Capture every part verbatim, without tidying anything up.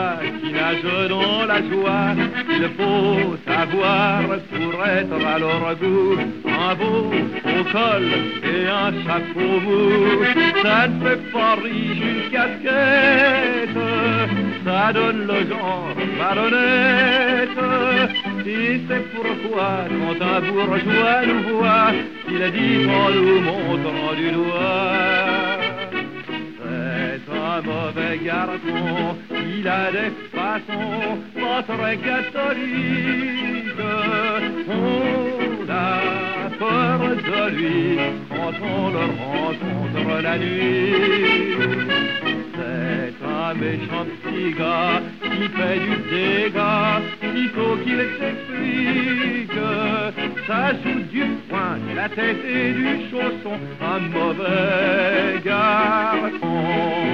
bourgeois qui nage dans la joie. Il faut savoir pour être à leur goût un beau au col et un chapeau mou. Ça ne fait pas riche une casquette, ça donne le genre malhonnête. Et c'est pourquoi quand un bourgeois nous voit, il dit en nous montrant du doigt: c'est un mauvais garçon, il a des façons pas très catholiques. On a peur de lui quand on le rencontre la nuit. C'est un méchant petit gars qui fait du dégât, sitôt qu'il s'explique. Ça joue du poing, de la tête et du chausson, un mauvais garçon.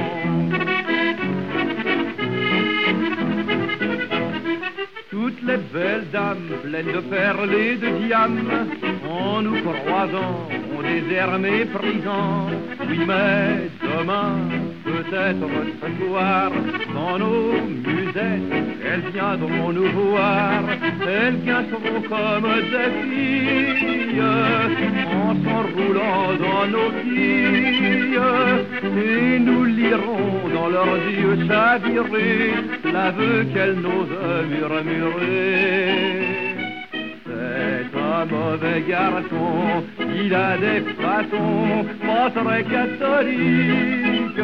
Toutes les belles dames pleines de perles et de diamants, en nous croisant, ont des airs méprisants. Oui, mais demain, peut-être ce soir, dans nos musettes, elles viendront nous voir. Elles grinceront comme des filles, en s'enroulant dans nos quilles, et nous lirons dans leurs yeux chavirés l'aveu qu'elles n'osent murmurer. C'est un mauvais garçon, il a des façons pas très catholiques.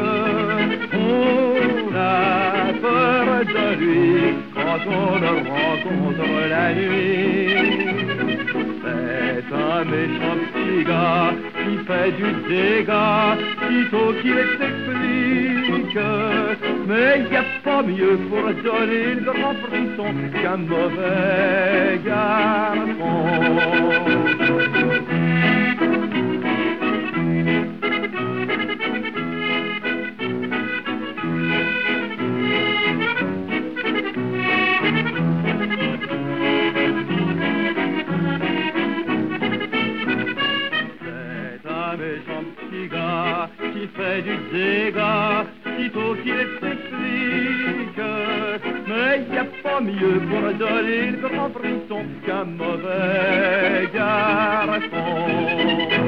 On a peur de lui quand on le rencontre la nuit. C'est un méchant petit gars qui fait du dégât, sitôt qu'il s'explique. Mais y a pas mieux pour donner le grand frisson qu'un mauvais garçon. Qui fait du dégât, sitôt qu'il s'explique. Mais y a pas mieux pour donner le grand frisson qu'un mauvais garçon.